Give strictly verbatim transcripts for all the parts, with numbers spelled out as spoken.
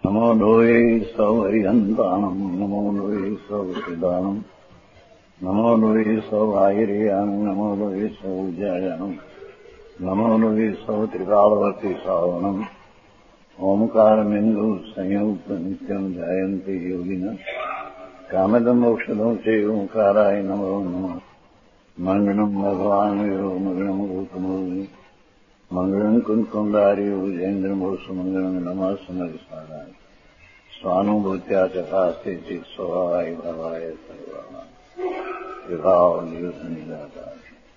नमो लोये सौहरिहन्तानम् नमो लोये सौहृदानम् नमो लोये सौभागिर्यानम् नमो लोये सौजायानम् नमो लोये सौत्रिकालवर्ति सावनम् ओंकारमिन्दु संयुक्त नित्यम् ध्यायन्ति योगिनः कामदम् मोक्षदम् च ओंकाराय नमो नमः मङ्गलम् भगवान् वीरो मङ्गलम् गौतमोऽग्नि मङ्गलम् कुन्कुण्डार्यो जयेन्द्रमोऽस्तु मङ्गलम् नमः समरसाराय स्वानुभूत्या चकास्ते चित् स्वभावाय भवाय सर्वाणाम् विभावनियुतनिदाताय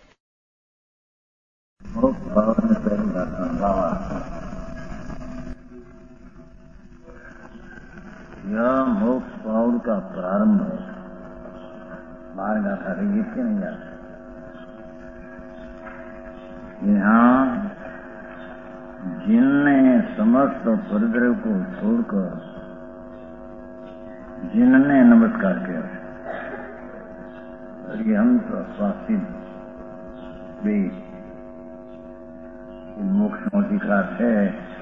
यह मोक्ष पौड़ का प्रारंभ है। मार्ग था गीत के नहीं जाता। यहाँ जिनने समस्त परिद्रव को छोड़कर जिनने नमस्कार किया ये हम तो स्वास्थ्य भी मोक्ष अधिकार है।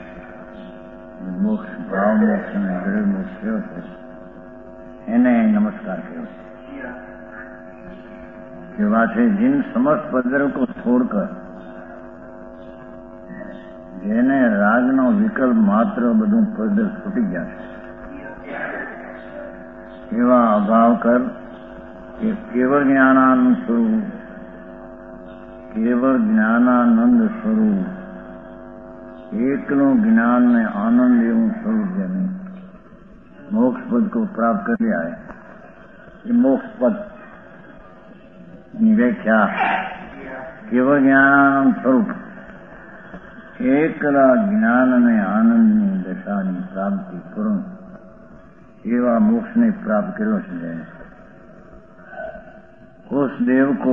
मोक्ष भाव मोक्ष में गृह मोक्ष इन्हें नमस्कार करो। ये बात है जिन समस्त परिद्रव को छोड़कर જેને રાજનો વિકલ્પ માત્ર બધું પદ છૂટી ગયા એવા અભાવ કર કે કેવળ જ્ઞાનાનંદ સ્વરૂપ કેવળ જ્ઞાનાનંદ સ્વરૂપ એકલું જ્ઞાન ને આનંદ એવું સ્વરૂપ જેને મોક્ષ પદ को प्राप्त कर लिया है। ये मोक्ष पद की व्याख्या केवल ज्ञानानंद स्वरूप એકલા જ્ઞાન અને આનંદની દશાની પ્રાપ્તિ પૂર્ણ એવા મોક્ષને પ્રાપ્ત કર્યો છે। उस देव को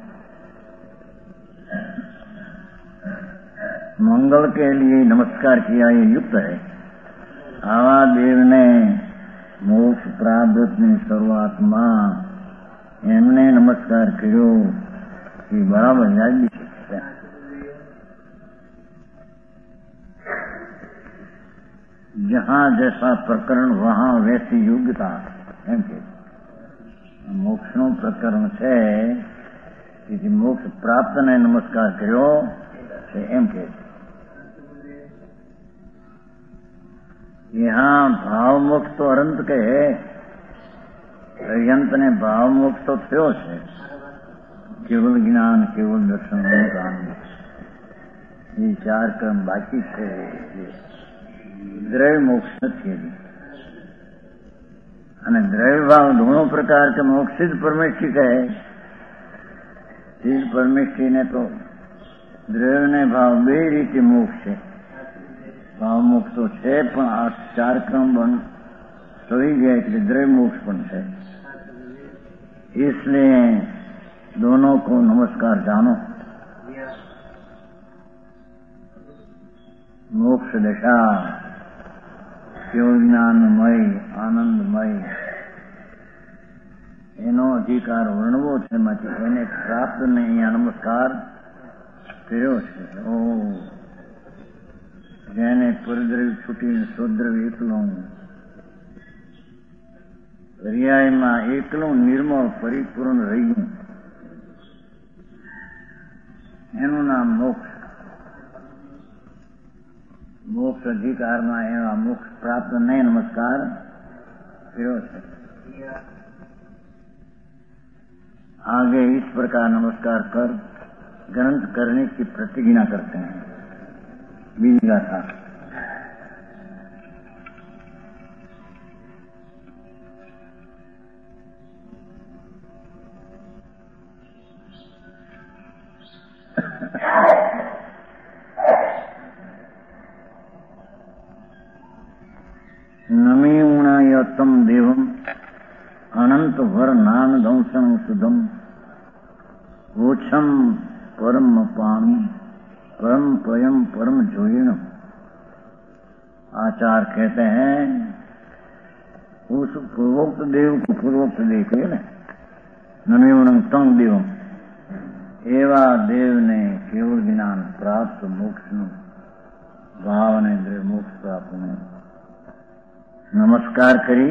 मंगल के लिए नमस्कार किया ये युक्त है। आवा देव ने मोक्ष प्राप्तની શરૂઆતમાં એમને નમસ્કાર કર્યો એ બરાબર જાગી છે। जहाँ जैसा प्रकरण वहाँ वैसी योग्यता एम के मोक्षનું પ્રકરણ છે કે મોક્ષ પ્રાપ્ત ને નમસ્કાર કર્યો છે એમ કે यहाँ भाव मोक्ष तो अनंत के है। पर्यंत ने भाव मोक्ष तो थयो છે। केवल ज्ञान केवल दर्शन ये चार कर्म बाकी છે। द्रव्य मोक्ष નથી અને દ્રવ્ય ભાવ दोनों प्रकार के मोक्ष सिद्ध परमेष्ठी કહે। सिद्ध परमेष्ठी ने तो द्रव्य ने भाव બે રીતે મોક્ષ છે। ભાવ મોક્ષ તો છે પણ આ ચાર ક્રમ બન થઈ ગયા એટલે દ્રવ્ય મોક્ષ પણ છે। इसलिए दोनों को नमस्कार जानो। मोक्ष दशा કેવળ જ્ઞાનમય આનંદમય એનો અધિકાર વર્ણવો છે। એમાંથી એને પ્રાપ્ત ને અહીંયા નમસ્કાર કર્યો છે। ઓ જેને પરિદ્રવ્ય છૂટીને સ્વદ્રવ્ય એકલું પર્યાયમાં એકલું નિર્મળ પરિપૂર્ણ રહ્યું એનું નામ મોક્ષ। मोक्ष अधिकार में एवं मोक्ष प्राप्त नहीं नमस्कार करो है। आगे इस प्रकार नमस्कार कर ग्रंथ करने की प्रतिज्ञा करते हैं। बीजा था नमीणायतम देवम अनंत वर नान दंशन सुधम ओछम परम पामी परम स्वयं परम जोयण। आचार्य कहते हैं उस पूर्वोक्त देव को पूर्वोक्त देखिए न नमीणं तंग देवम एवा देव ने केवल ज्ञान प्राप्त मोक्ष भाव ने मोक्ष प्राप्त नमस्कार करी।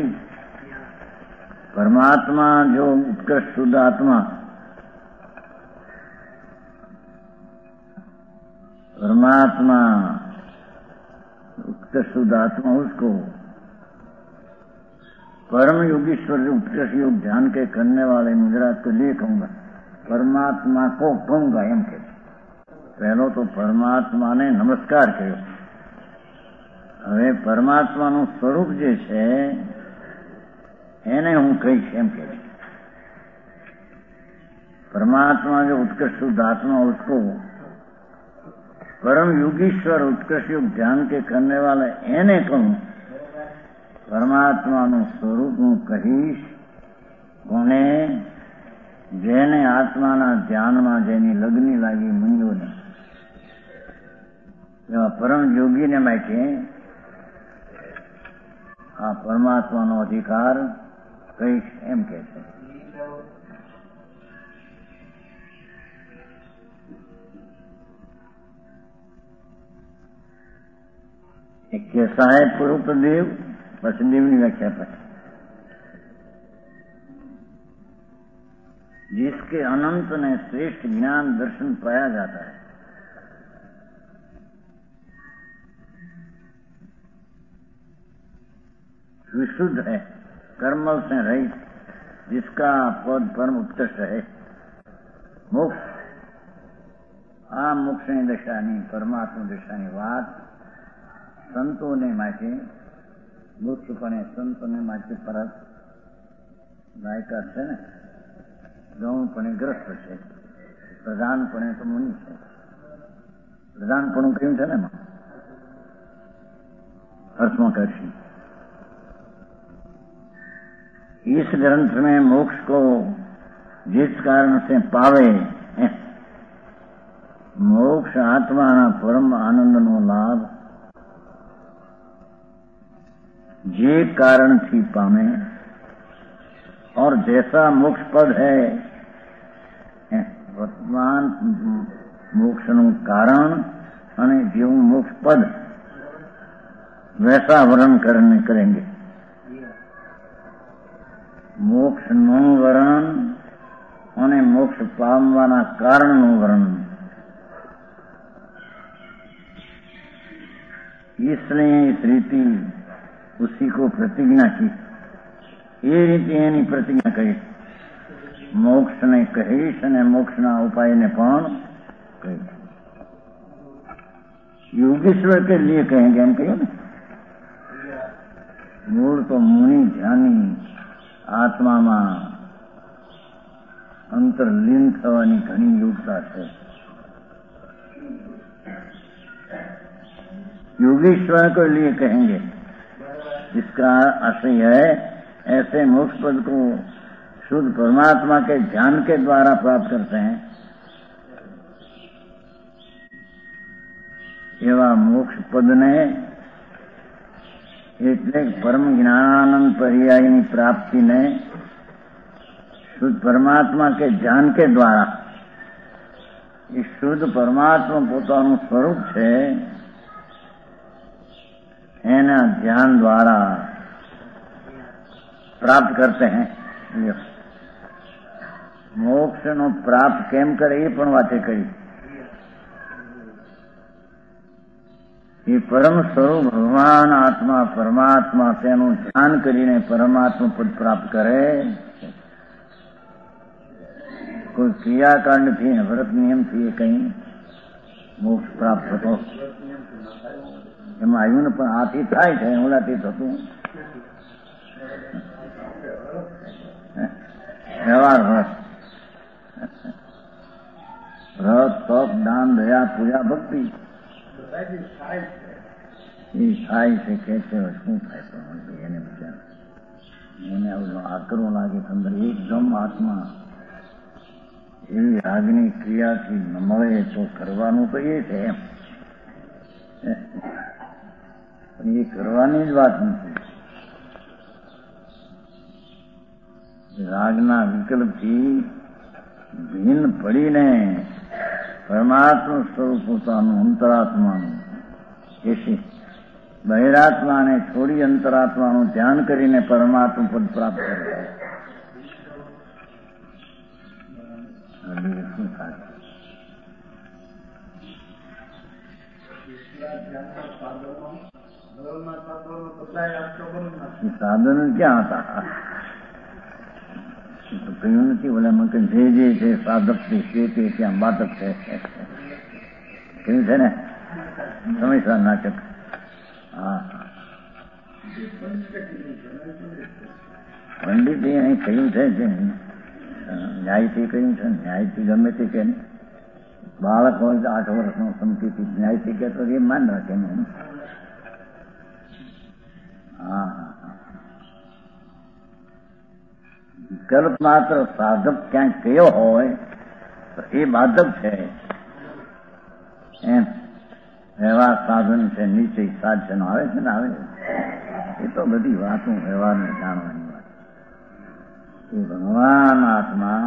परमात्मा जो उत्कृष्ट शुद्ध आत्मा, परमात्मा उत्कृष्ट शुद्ध आत्मा, उसको परम योगीश्वर जो उत्कृष्ट योग ध्यान के करने वाले मुजरात को लिए कहूंगा, परमात्मा को कहूंगा एम के पहलो तो परमात्मा ने नमस्कार કર્યો। હવે પરમાત્માનું સ્વરૂપ જે છે એને હું કહીશ એમ કે परमात्मा जो उत्कृष्ट शुद्ध आत्मा, उसको परम योगीश्वर उत्कृष्ट योग ध्यान के करने वाले एने कहूं, परमात्माનું સ્વરૂપ હું કહીશ કોને? જેને આત્માના ધ્યાનમાં જેની લગ્ની લાગી મંજોને, એવા પરમ યોગીને માટે આ પરમાત્માનો અધિકાર કહીશ એમ કે છે। એક કેસા હૈ પુરુષ દેવ, પછી દેવની વ્યાખ્યા પર, जिसके अनंत ने श्रेष्ठ ज्ञान दर्शन पाया जाता है। विशुद्ध है, कर्मल से रहित, जिसका पद परम उत्कृष्ट है। मोक्ष आ मोक्षनी दशानी परमात्मा दशानी વાત સંતોને માટે, મોક્ષપણે સંતોને માટે પરત લાયકાત છે ને, ગૌણપણે ગ્રસ્ત છે, પ્રધાનપણે તો મુનિ છે। પ્રધાનપણું કેવું છે ને એમાં અર્થમાં કરશે। इस ग्रंथ में मोक्ष को जिस कारण से पावे, मोक्ष आत्माना परम आनंदनो लाभ जे कारण थी पामे, और जैसा मोक्ष पद है वर्तमान मोक्षનું કારણ અને જેવું મોક્ષ પદ, वैसा वर्णन करने करेंगे। મોક્ષનું વર્ણન અને મોક્ષ પામવાના કારણનું વર્ણન। इसलिए इस रीति उसी को प्रतिज्ञा की, એ રીતે એની પ્રતિજ્ઞા કરી। મોક્ષને કહીશ અને મોક્ષના ઉપાયને પણ કહીશ। योगेश्वर के लिए कहेंगे हम कहिए ना, मूળ તો મુનિ ધ્યાની આત્મામાં અંતર્લીન થવાની ઘણી યોગ્યતા છે। योगेश्वर के लिए कहेंगे, इसका आशय है ऐसे मोक्ष पद को शुद्ध परमात्मा के ध्यान के द्वारा प्राप्त करते हैं। एवं मोक्ष पद ने એટલે પરમ જ્ઞાનાનંદ पर्यायनी प्राप्ति ने शुद्ध परमात्मा के ध्यान के द्वारा, इस शुद्ध परमात्मा પોતાનું સ્વરૂપ છે એના ध्यान द्वारा प्राप्त करते हैं। मोक्ष नो प्राप्त केम करे એ પણ વાતે કરી। ये परम स्वरूप भगवान आत्मा परमात्मा तेनु ध्यान करीने परमात्मा पद प्राप्त करे। कोई क्रियाकांड थी, व्रत नियम थी, कहीं मोक्ष प्राप्त थतो एम आयु ने पण आथी थाय छे, ओलाथी थतुं व्यवहार व्रत व्रत तप दान दया पूजा भक्ति એ થાય છે કે છે શું થાય તો એને વિચાર એને આકરો લાગે અંદર એકદમ આત્મા એવી આગની ક્રિયાથી ન મળે તો કરવાનું તો એ છે એમ, પણ એ કરવાની જ વાત નથી। રાગના વિકલ્પથી ભિન્ન પડીને પરમાત્મા સ્વરૂપ પોતાનું અંતરાત્માનું એસી બહિરાત્માને છોડી અંતરાત્માનું ધ્યાન કરીને પરમાત્મા પદ પ્રાપ્ત કરે. સાધન ક્યાં હતા? તો કહ્યું નથી ઓલામાં કે જે જે છે સાધક છે તે ત્યાં બાધક છે. કહ્યું છે ને સમયસર નાટક. હા પંડિત અહીં કહ્યું છે ન્યાયથી કહ્યું છે. ન્યાયથી ગમે તે કે બાળક હોય તો આઠ વર્ષનો સમતીથી ન્યાયથી કે તો એ માન રાખે ને. હા વિકલ્પ માત્ર સાધક ક્યાંક કયો હોય તો એ બાધક છે. એમ વ્યવહાર સાધન છે, નીચે સાધન આવે છે ને આવે એ તો બધી વાતો વ્યવહારને જાણવાની વાત. એ ભગવાન આત્મા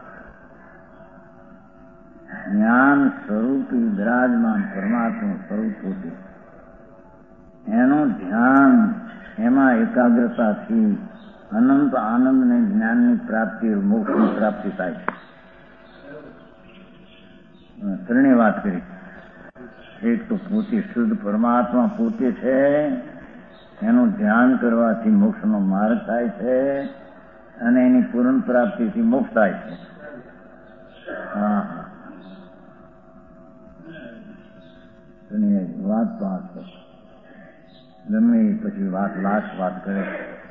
જ્ઞાન સ્વરૂપી બિરાજમાન પરમાત્મા સ્વરૂપ પોતે એનું ધ્યાન એમાં એકાગ્રતાથી અનંત આનંદને જ્ઞાનની પ્રાપ્તિ મોક્ષની પ્રાપ્તિ થાય છે. ત્રણેય વાત કરી. એક તો પોતે શુદ્ધ પરમાત્મા પોતે છે, એનું ધ્યાન કરવાથી મોક્ષનો માર્ગ થાય છે અને એની પૂર્ણ પ્રાપ્તિથી મોક્ષ થાય છે. હા વાત વાત છે. ગમે પછી વાત લાસ્ટ વાત કરે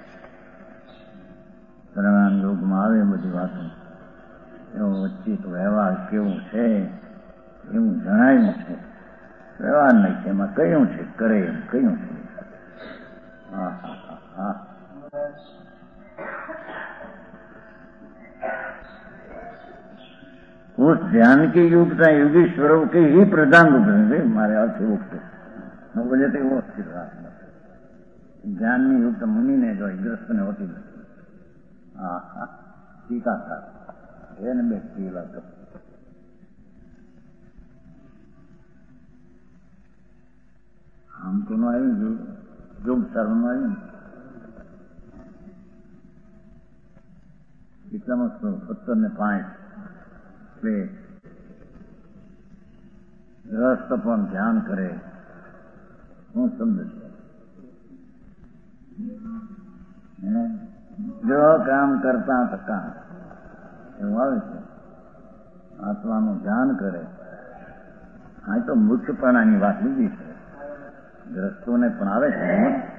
પરિણામ યોગમાં આવે બધી વાતો. એવો વચ્ચે તો વ્યવહાર કેવું છે એવું જણાયું છે. વ્યવહાર નહીં છે એમાં કયું છે કરે એમ કયું છે. હા હા હા હા उस ध्यान की युगता योगीश्वरों के ही प्रधान रूप है. मारे अर्थ वो नौ बजे तक वो स्थिर रहा. ज्ञान में युक्त मुनि ने जो ग्रस्त ने होती हाँ हाँ टीका था એને બે પીલા તો આમ તો નો આવ્યું જોગ સર્વમાં આવ્યું એટલામાં સત્તર ને પાંચ બે ગ્રસ્ત પણ ધ્યાન કરે. હું સમજ છે જો કામ કરતા થતા એવું આવે છે. આત્માનું ધ્યાન કરે. આ તો મુખ્યપણાની વાત લીધી છે. ગ્રસ્તોને પણ આવે છે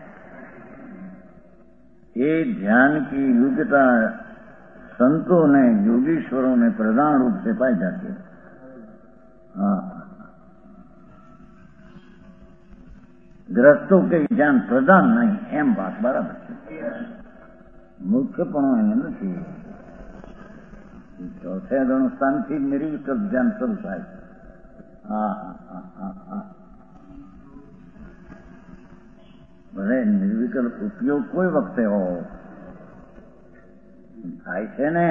એ ધ્યાન કી યોગ્યતા संतों ने योगीश्वरों ने प्रधान रूप से पाई जाती है. हाँ ग्रस्तों के ज्ञान प्रधान नहीं एम बात बराबर है. मुख्य पण नहीं चौथे गण स्थान थी निर्विकल्प ज्ञान शुरू થાય. हाँ हाँ हाँ हाँ भले निर्विकल्प उपयोग कोई वक्ते हो થાય છે ને.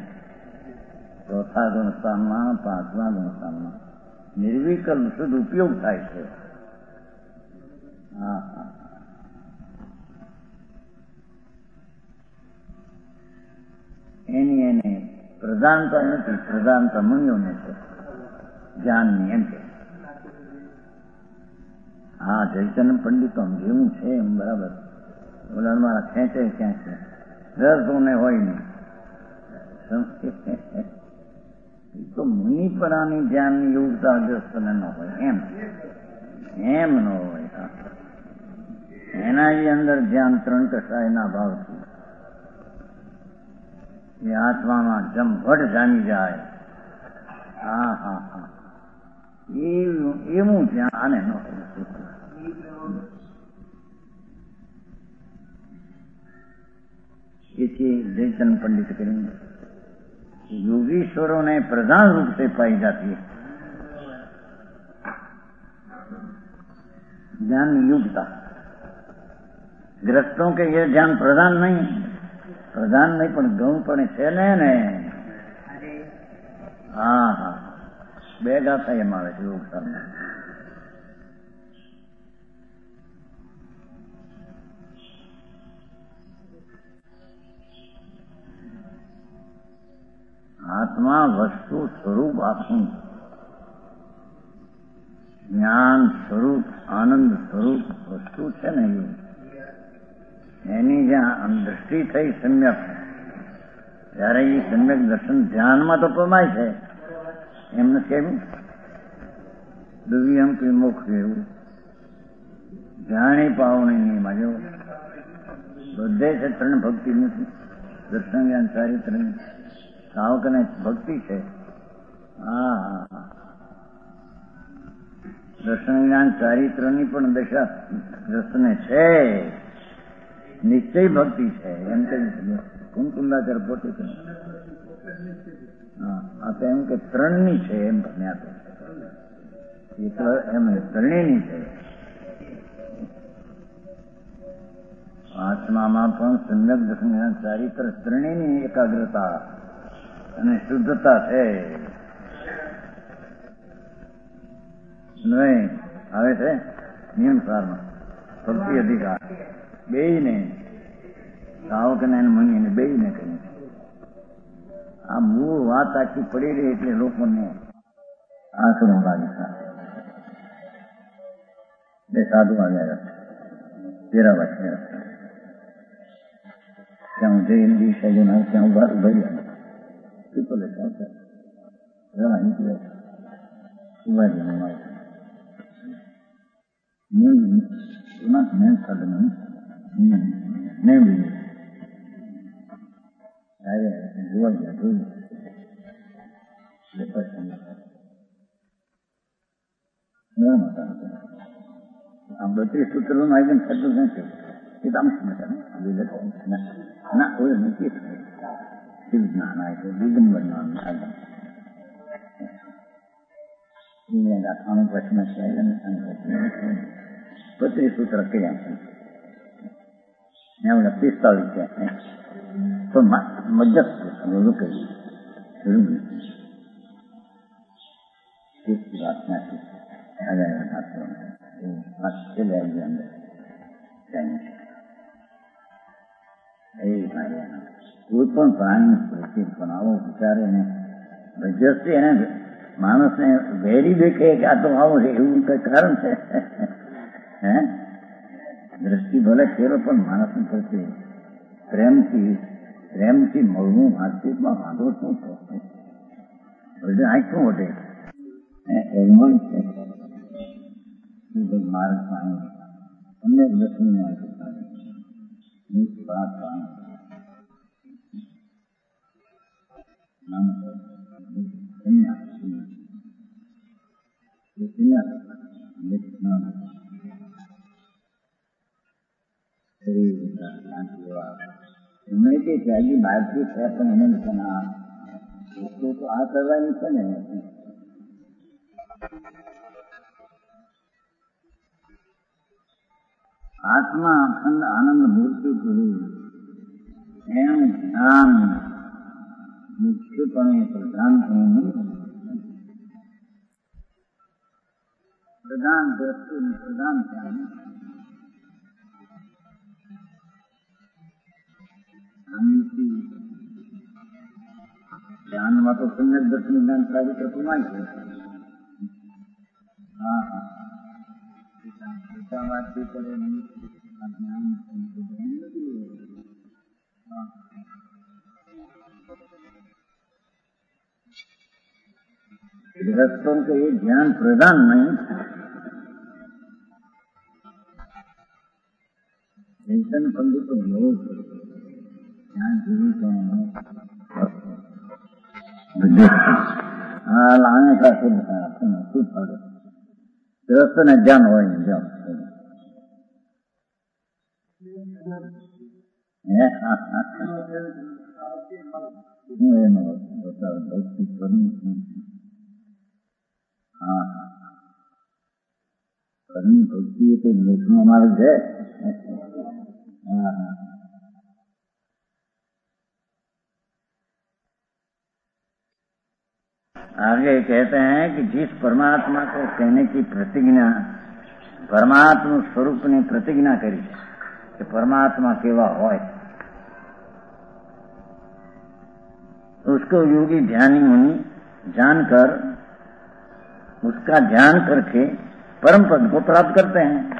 ચોથા ગુણસ્થાનમાં પાંચમા ગુણસ્થાનમાં નિર્વિકલ્પ શુદ્ધ ઉપયોગ થાય છે. હા હા એની એને પ્રધાનતા નથી. પ્રધાનતા મુનિઓને છે જ્ઞાનની. એમ કે હા જયચંદ પંડિતો જેવું છે એમ બરાબર. ઓલા મારા ખેંચે ક્યાં છે રસોને હોય નહીં. તો મુનિપરાની ધ્યાનની યોગતા ગ્રસ્તને ન હોય એમ એમ ન હોય. એના જ અંદર ધ્યાન ત્રણ કસાયના ભાવથી એ આત્મામાં જમભટ જામી જાય. હા હા હા એવું ધ્યાન આને ન હોય. इसलिए जयचंद पंडित करेंगे योगीश्वरों ने प्रधान रूप से पाई जाती है ज्ञान युक्ता. ग्रस्तों के ये ज्ञान प्रधान नहीं प्रधान नहीं पण गौण पण છે ને ને હા હા બે ગાથા એમ આવે છે યોગ સાધના. આમાં વસ્તુ સ્વરૂપ આખું જ્ઞાન સ્વરૂપ આનંદ સ્વરૂપ વસ્તુ છે ને એની જ્યાં દ્રષ્ટિ થઈ સમ્યક, ત્યારે એ સમ્યક દર્શન ધ્યાનમાં તો પમાય છે. એમને કેવું દિવ્યમ કે મોક્ષ એવું જાણી પાવણી નહીં માજો બધે છે. ત્રણ ભક્તિ નથી, દર્શન જ્ઞાન ચારિત્ર સાવકને ભક્તિ છે. હા હા દર્શન જ્ઞાન ચારિત્રની પણ દશા રસને છે, નિશ્ચય ભક્તિ છે. એમ કે કુંકુંદાચાર પોતે કહે હા તો એમ કે ત્રણની છે એમ ભણ્યા તો એમ ત્રણેયની છે. આત્મામાં પણ સમ્યક દર્શન જ્ઞાન ચારિત્ર ત્રણેયની એકાગ્રતા અને શુદ્ધતા છે. નહીં આવે છે નિયમ સારમાં ભક્તિ અધિકાર બેયને સાવકને મુનિને બેયને કહ્યું. આ મૂળ વાત આખી પડી રહી એટલે લોકોને આશ્રમ લાગે. બે સાધુ આવ્યા તેરા વાંચ્યા ત્યાં જઈને દિશા જઈને ત્યાં ઉભા ભર્યા પીપલે રવા નીકળે ઉભા જઈને મેં સાધન નહીં બીજું જોવા ગયા જોયું આમ બત્રીસ સૂત્રોનું આયોજન થતું નથી. એ તો આમ ના કોઈ નથી શિવ જ્ઞાન આવે છે દિગંબર નામ અઠાણું પ્રશ્ન છે બત્રીસ સૂત્ર કર્યા છે એમણે પિસ્તાળીસ છે તો મજ્જત કહી વાત નથી. કોઈ પણ પ્રાણી પ્રત્યે પણ આવો વિચારે ને જસ્ટ એને માણસને વેરી દેખે કે આ તો આવું છે એવું કઈ કારણ છે. હે દ્રષ્ટિ ભલે ખેરો પણ માણસને પ્રત્યે પ્રેમથી પ્રેમથી મળવું વાતચીતમાં વાંધો શું છે? આંખું વટે એમાં છે માર્ગ પાણી અન્ય દર્શન વાત પાણી એમને કે ત્યાગી બહારથી છે પણ એને છે આ તો આ કરવાની છે ને. આત્મા અખંડ આનંદ મૂર્તિ થયું એમ ધ્યાન મુખ્યપણે પ્રધાન થયું નહીં. પ્રધાન દ્રષ્ટિ પ્રધાન ધ્યાન ધ્યાનમાં તો સમ્યક દર્શન જ્ઞાન ચારિત્ર પ્રમાણ છે. હા હા વાતચીત કરે ગૃહસ્થો કે એ ધ્યાન પ્રધાન નહીં ચેતન પંડિતો નવું ધ્યાન જેવી હા લાને સાથે શું ફરે ગૃહસ્થ ને ધ્યાન હોય ને જાઓ હા ઘરની ભક્તિ એ કઈ મોક્ષનો માર્ગ છે. आगे कहते हैं कि जिस परमात्मा को कहने की प्रतिज्ञा परमात्मा स्वरूप ने प्रतिज्ञा करी कि परमात्मा केवा होय उसको योगी ध्यानी मुनि जानकर, उसका ध्यान करके परम पद को प्राप्त करते हैं।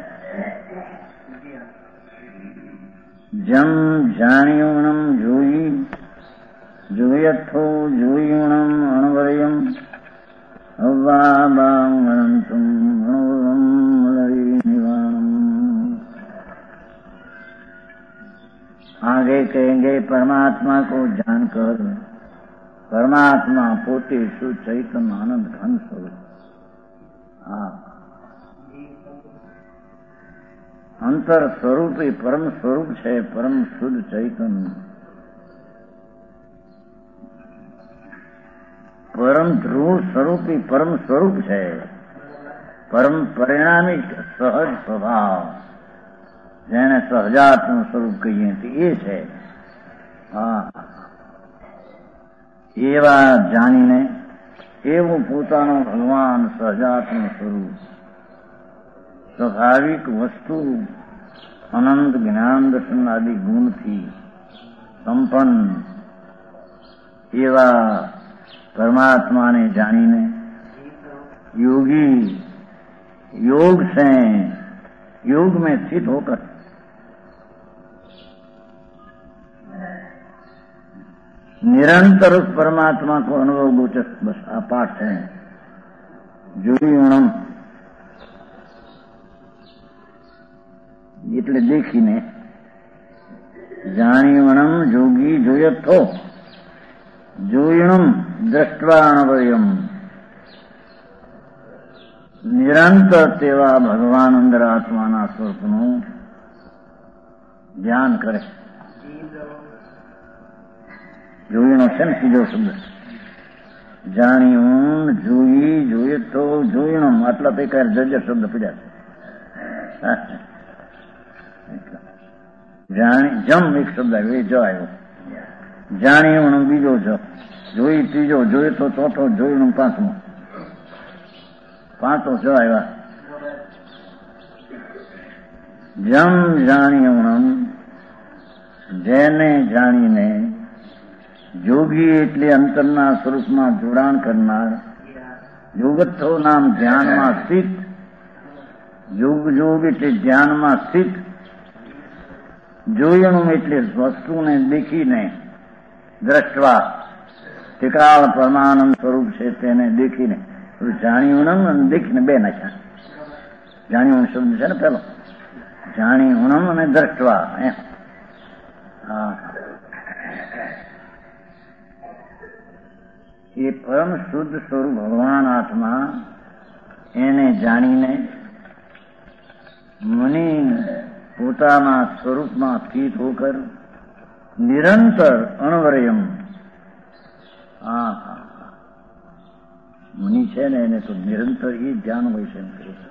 जम जानियोणम जोई जोयथो जोयुणम अणवरयम अव्वाबांगनंतम अणुवम निवाणम। आगे कहेंगे परमात्मा को जानकर, परमात्मा पोते शुद्ध चैतन्य आनंद घन स्वरूप। अंतर स्वरूप ही परम स्वरूप है, परम शुद्ध चैतन्य, परम ध्रुव स्वरूप ही परम स्वरूप है, परम परिणामी सहज स्वभाव, जेने सहजात्म स्वरूप कहिए ये है। हाँ, एवा जानीने એવું પોતાનો ભગવાન સહજાત્મ સ્વરૂપ, સ્વાભાવિક વસ્તુ, અનંત જ્ઞાન દર્શન આદિ ગુણથી સંપન્ન એવા परमात्मा ने जानीने योगी योग से, योग में स्थित होकर निरंतर उस परमात्मा को अनुभव गोचर, बस आ पाठ है। જોયુણમ એટલે દેખીને, જાણીવણમ જોગી જોયથો, જોયણમ દ્રષ્ટવાણવયમ, નિરંતર તેવા ભગવાન અંદર આત્માના સ્વરૂપનું ધ્યાન કરે. જોઈનો છે ને સીધો શબ્દ. જાણ્યું, જોઈ, જોઈએ તો જોઈણમ, આટલા પૈકા જજર શબ્દ પડ્યા છે. જાણી જમ એક શબ્દ આવ્યો, એ જ આવ્યો. જાણ્યું બીજો જ, જોઈ ત્રીજો, જોઈ તો ચોથો, જોઈનું પાંચમો, પાંચો જ આવ્યા. જમ જાણ્યું, જેને જાણીને, જોગી એટલે અંતરના સ્વરૂપમાં જોડાણ કરનાર, યોગત્થો નામ ધ્યાનમાં સ્થિત, યોગ જોગ એટલે ધ્યાનમાં સ્થિત, જોયણું એટલે વસ્તુને દેખીને, દ્રષ્ટવા ટિકાળ પરમાનંદ સ્વરૂપ છે તેને દેખીને, જાણ્યું અને દેખીને બે નાખ્યા. જાણ્યું શબ્દ છે ને પેલો, જાણ્યું અને દ્રષ્ટવા એમ. હા, એ પરમ શુદ્ધ સ્વરૂપ ભગવાન આત્મા, એને જાણીને મુનિ પોતાના સ્વરૂપમાં સ્થિત હોકર નિરંતર અણવરયમ. હા હા, મુનિ છે ને એને તો નિરંતર એ ધ્યાન હોય છે.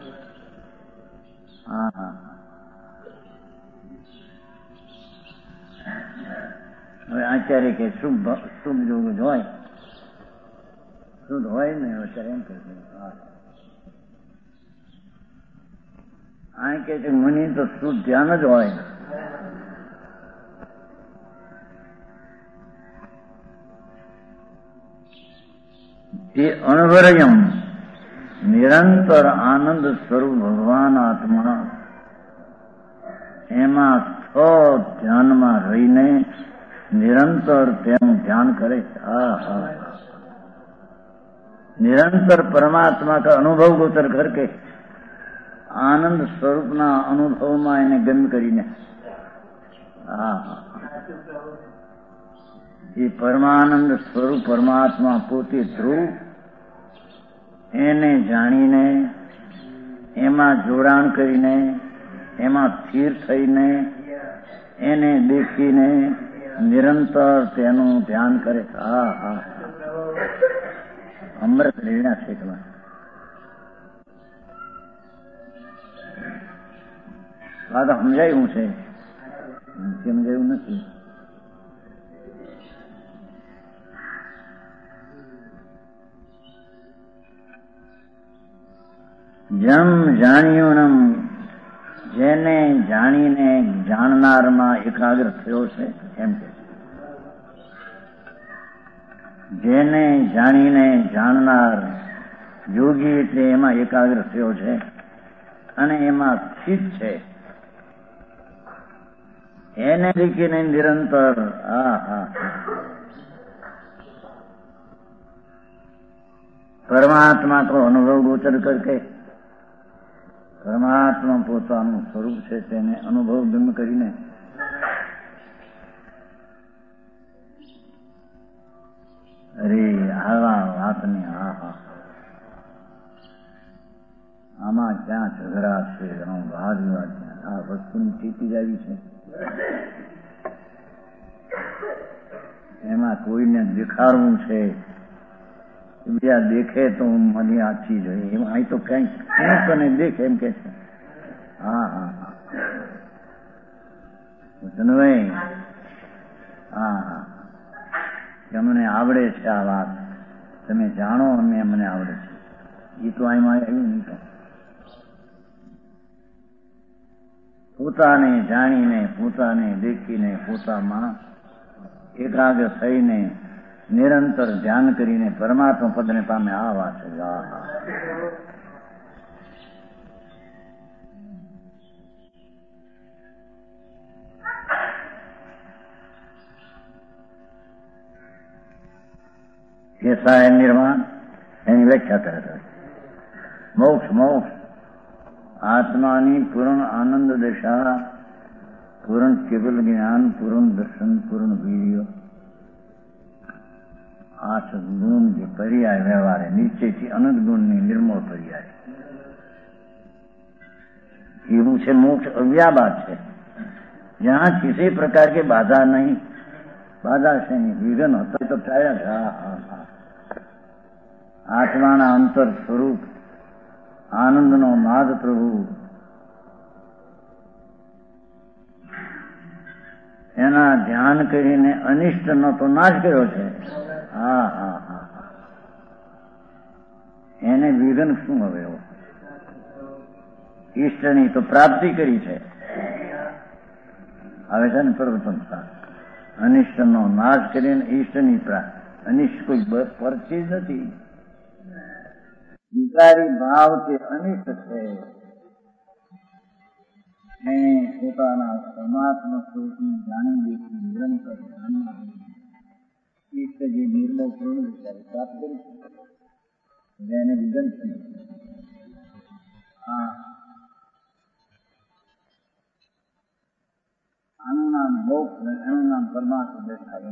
હા હા, હવે આચાર્ય કે શુભ શુભ જોગ જ હોય, શુદ્ધ હોય ને અત્યારે એમ કે આ કે છે મુનિ તો શુદ્ધ ધ્યાન જ હોય. એ અણવરયમ નિરંતર આનંદ સ્વરૂપ ભગવાન આત્મા, એમાં સ્વ ધ્યાનમાં રહીને નિરંતર તેનું ધ્યાન કરે. હા હા, निरंतर परमात्मा का अनुभव गोचर करके आनंद स्वरूपना अनुभवમાં એને ગમ્ય કરીને, હા, એ પરમાનંદ સ્વરૂપ પરમાત્મા પોતે ધ્રુવ, એને જાણીને, એમાં જોડાણ કરીને, એમાં સ્થિર થઈને, એને દેખીને નિરંતર તેનું ધ્યાન કરે. હા હા, અમૃત રેણા શેકવા. આ તો સમજાયું છે, સમજાયું નથી. જમ જાણ્યું, જેને જાણીને જાણનારમાં એકાગ્ર થયો છે એમ કે જેને જાણીને જાણનાર યોગી એટલે એમાં એકાગ્ર થયો છે અને એમાં સ્થિત છે, એને દેખીને નિરંતર આ હા પરમાત્મા કો અનુભવ ગોચર કરકે પરમાત્મા પોતાનું સ્વરૂપ છે તેને અનુભવ ગમ કરીને અરે આવા વાતની હા હા આમાં ક્યાં ઝઘડા છે, એનો વાદ વિવાદ છે, આ વસ્તુની સ્થિતિ જ આવી છે. એમાં કોઈને દેખાડવું છે, બીજા દેખે તો મને આછી જોઈએ, એમાં અહીં તો કઈક તને દેખે એમ કે છે. હા હા હા તન્વય હા હા અમને આવડે છે આ વાત, તમે જાણો અમે મને આવડે છે, એ તો આમાં આવ્યું નહીં. તો પોતાને જાણીને પોતાને દેખીને પોતામાં એકાગ્ર થઈને નિરંતર ધ્યાન કરીને પરમાત્મા પદને પામે આ વાત છે. કેસા હે નિર્વાણ એની વ્યાખ્યા કરે છે. મોક્ષ મોક્ષ આત્માની પૂર્ણ આનંદ દશા, પૂર્ણ કેવલ જ્ઞાન, પૂર્ણ દર્શન, પૂર્ણ વીર્ય, આ સદગુણ જે પર્યાય વ્યવહારે નીચેથી અનંત ગુણની નિર્મળ પર્યાય એવું છે. મોક્ષ અવ્યાબાદ છે, જहाँ किसी प्रकार की बाधा नहीं, बाधा से नहीं, विघन होता तो થાય જ. હા હા હા આત્માના અંતર સ્વરૂપ આનંદનો નાદ પ્રભુ એના ધ્યાન કરીને અનિષ્ટનો તો નાશ કર્યો છે. હા હા હા એને વિઘન શું હવે? ઈષ્ટની તો પ્રાપ્તિ કરી છે, આવે છે ને પ્રવર્તનતા. અનિષ્ટનો નાશ કરીને ઈષ્ટની પ્રાપ્તિ. અનિષ્ટ કોઈ પરથી જ નથી, વિકારી ભાવ તે અનિષ્ટ છે. એને પોતાના પરમાત્મા સ્વરૂપની જાણી દેખી નિરંતર ધ્યાનમાં ઈષ્ટ જે નિર્મળ પૂર્ણ વિચાર પ્રાપ્ત કરી છે એને વિઘન છે. હા આનું નામ મોક્ષ, એનું નામ પરમાત્મા દેખાય.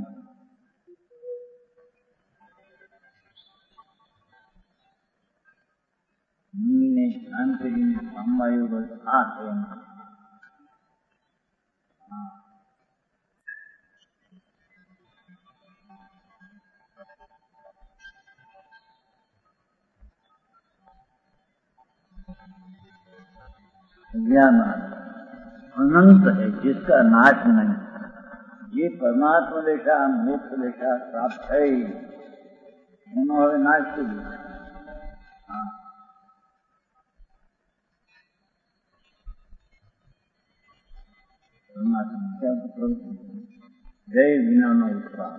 ને ધ્યાન કરીને પામવાયું આ છે. ज्ञान अनंत है जिसका नाश नहीं. ये परमात्मा देशा मोक्ष देशा प्राप्त है એનો હવે નાશ થઈ ગયો. જય વિનાનો ઉત્પાદ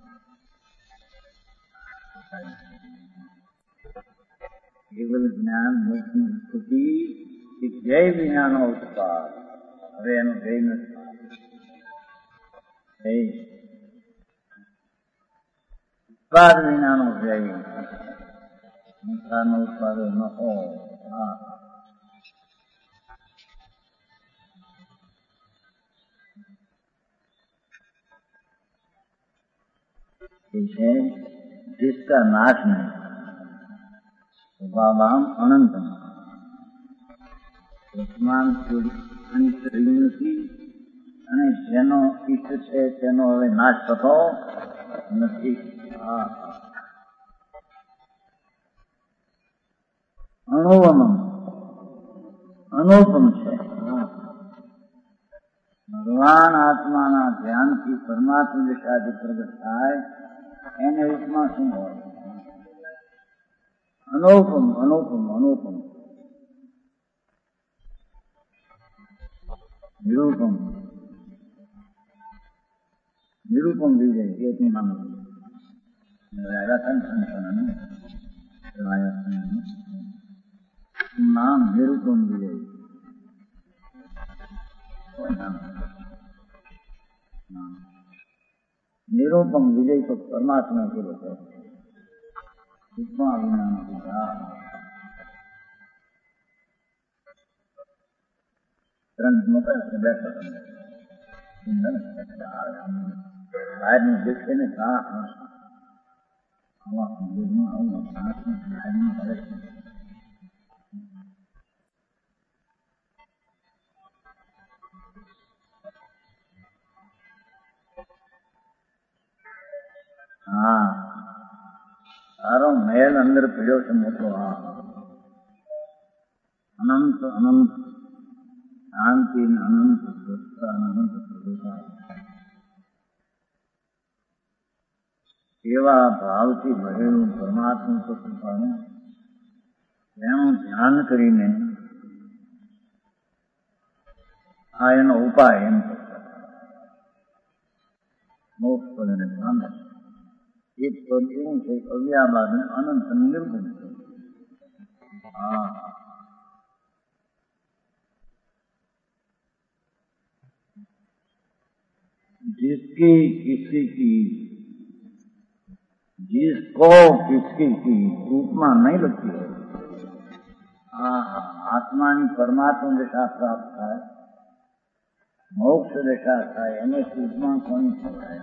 કેવલ જ્ઞાન મોક્ષની સ્તુતિ એ જય વિનાનો ઉત્પાદ. હવે એનો જય નથી, ઉત્પાદ વિનાનો જય. સંસારનો ઉત્પાદ ન હોય. હા है जिसका नाश नहीं, સ્વભાવમ અનંત. વર્તમાન અનિષ્ટ રહ્યું નથી અને જેનો ઈષ્ટ છે તેનો હવે નાશ થતો નથી. અનુપમ અનુપમ છે. ભગવાન આત્માના ધ્યાનથી પરમાત્મા દિશાથી પ્રગટ થાય એને ઉપમા શું હોય? અનુપમ અનુપમ અનુપમ નિરૂપમ નિરૂપમ વિજય એથી માનું. नाम निरूपम विजय निरूपम विजय तो परमात्मा के लिए ग्रंथ में बैठा बाहर में देखते ने कहा हाँ सारो महल अंदर पीड़ो से मोटो हाँ अनंत अनंत शांति अनंत स्वच्छता अनंत प्रभुता सेवा भाव થી ભરેલું પરમાત્મા સ્વરૂપનું એનું ધ્યાન કરીને આ એનો ઉપાય એમ મોક્ષ પદને સામે એક પદ એવું છે અવ્યાબાદ અનંત નિર્ગુણ છે. હા जिसकी किसी की जिसको किसकी की उपमा नहीं लगती है आत्मा की परमात्मा दिशा प्राप्त है मोक्ष दिशा है एने उपमा कोनी है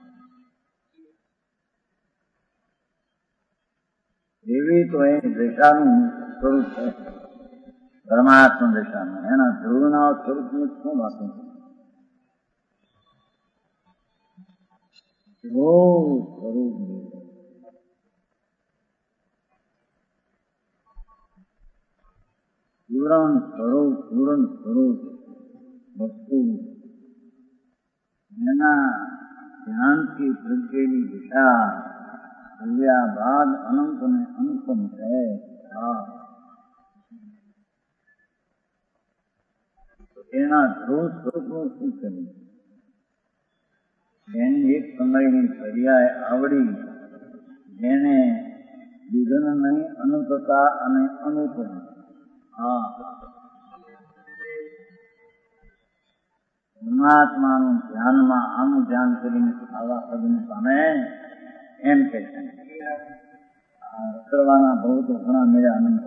एवी तो दिशा स्वरूप है परमात्मा दिशा में है ना ध्रुवना स्वरूप में क्यों बातें वो स्वरूप पूर्ण स्वरूप पूर्ण स्वरूप वस्तु एना ध्यान की प्रज्ञा की दिशा अव्याबाद अनंत में अंतम है. एना ध्रुव स्वरूप નું શું કરવું એની એક સમયની પર્યાય આવડી જેને વિઘ્ન નહીં અનુપતા અને અનુપમ હા પરમાત્માનું ધ્યાનમાં આનું ધ્યાન કરીને આવા પદને પામે એમ કહે છે. રખડવાના બહુ તો ઘણા મેળા અનંત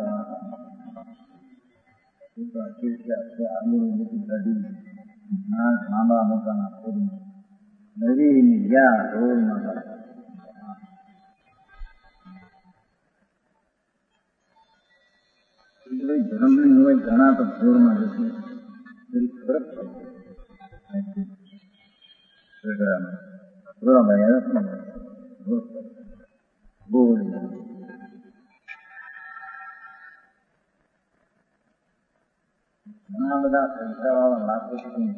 આલુ બધું કાઢી લાંબા મોટાના ખોરી નદી ની ગયા ઢોર માં ધર્મ ની હોય ઘણા તો ઢોર માં જશે ફરક બોલ ઘણા બધા પૈસા વાળા લાખો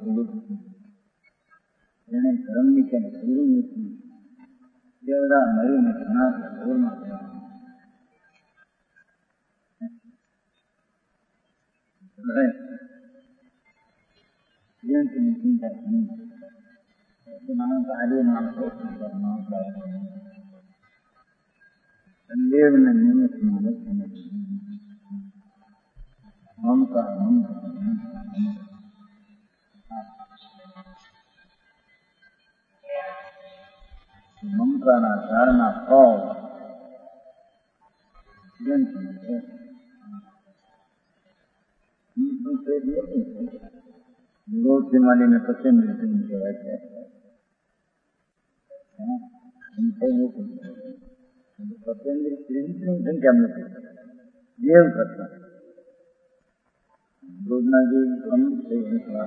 એને ધર્મની ક્યાંય જરૂર નથી એ બધા મરીને ઘણા ઢોરમાં ચિંતા માણસ આજે માણસો સંદેવ ને નિમિત્ત મમતા મમતાના ઝાડના ફળ વિરોધથી માંડીને પસંદ કહેવાય છે. પસંદની સંખ્યા નથી દેવ કરતા રોજના જે અમુક થઈ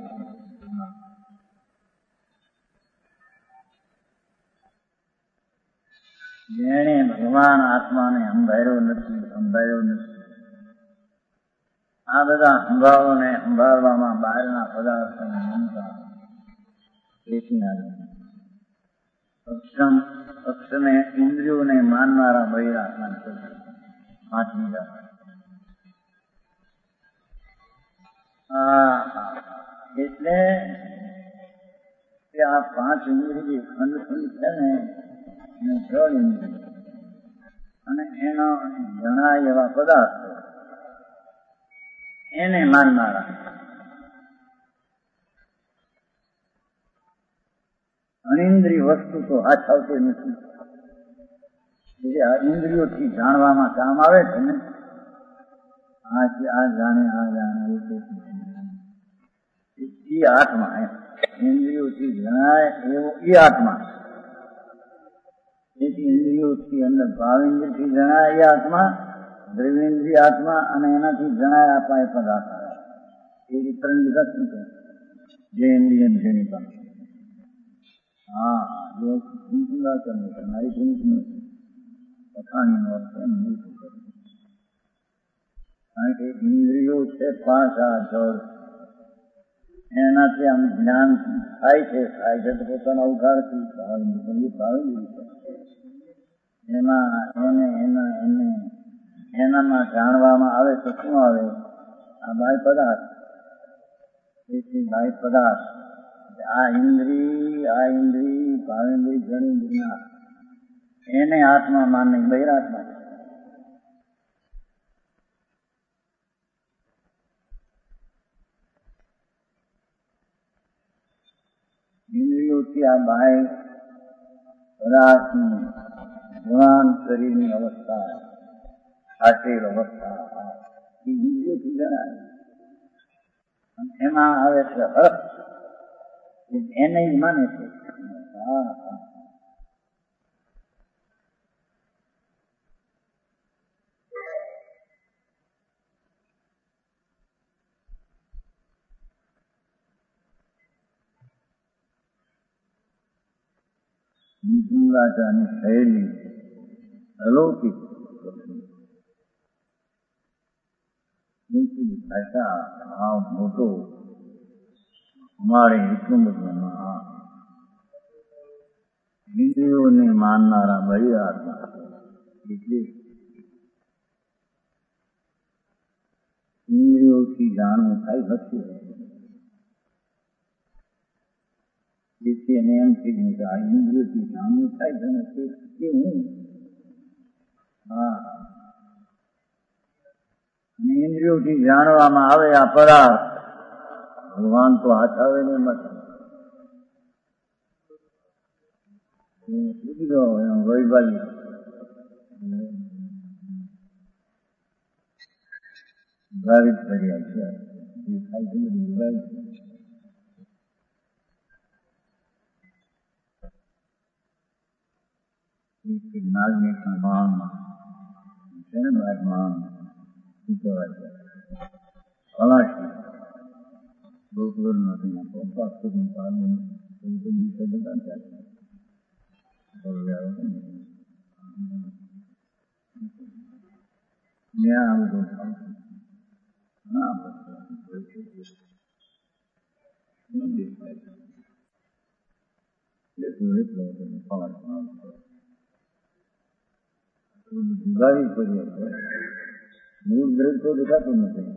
જેણે ભગવાન આત્માને સંભાળ્યો નથી સંભાળ્યો નથી આ બધા સંભાળોને સંભાળવામાં બહારના પદાર્થોને મમતા તેથી આવે અક્ષમ અક્ષને ઇન્દ્રિયોને માનનારા બહિરાત્મા પાંચમી જાત એટલે આ પાંચ ઇન્દ્રિય ખંડ ખંડ છે ને ત્રણ ઇન્દ્રિય અને એનો જણાય એવા પદાર્થો એને માનનારા. અનિન્દ્રિય વસ્તુ તો હાથ આવતી નથી. જે આ ઇન્દ્રિયોથી જાણવામાં કામ આવે છે ને, આ આ જાણે આ જાણે એ આત્મા, ઇન્દ્રિયોથી જણાય એવો એ આત્મા. તેથી ઇન્દ્રિયોથી અંદર ભાવેન્દ્રથી જણાય એ આત્મા, દ્રવ્યેન્દ્રિય આત્મા અને એનાથી જણાય આપા એ પદાર્થ. એ ત્રણ વિધા શું છે? જે ઇન્દ્રિય જેની પાસે હા એ ચિંતા કરવું છે. મારી ચિંતા પઠાણીનો અર્થ એમ મોટું કરવું. કારણ કે ઇન્દ્રિયો છે પાંચ આ જળ, એનાથી આમ જ્ઞાન થાય છે થાય છે તો પોતાના અવતારથી ભાવેન્દ્રિય એમાં એને એના એને એનામાં જાણવામાં આવે તો શું આવે? આ બાહ્ય પદાર્થ. તેથી બાહ્ય પદાર્થ આ ઇન્દ્રિય આ ઇન્દ્રિય ભાવેન્દ્રિય જણેન્દ્રિય એને આત્મા માને બહિરાત્મા. ઇન્દ્રિયોથી આ બાહ્ય પદાર્થની જવાન શરીરની અવસ્થા, હાટેલ અવસ્થા એ ઇન્દ્રિયોથી જણાય. એમાં આવે છે હર્ષ, એને જ માને છે. હા હા રાજાની શૈલી અલૌકિક ભાષા ભાવ મોટો અમારે એટલું બધું ઇન્દ્રિયોને માનનારા બહિરાત્મા. એટલે ઇન્દ્રિયોથી જાણવું થાય વસ્તુ. જેથી એને એમ કીધું કે આ ઇન્દ્રિયોથી જાણવું થાય છે ને તે હું. હા અને ઇન્દ્રિયોથી જાણવામાં આવે આ પદાર્થ. ભગવાન તો હાથ આવે ને મત વૈભાગી ભાવિક કર્યા છે. નાગની માનમાં છે ને ભાગમાં શું કહેવાય છે અલાશી ગોકુળ નથી પપ્પા સુધી પાલન દિવસે બધા થાય. ત્યાં બધું ના જુગારી કરીએ છે. મૂળ દ્રવ્ય તો દેખાતું નથી.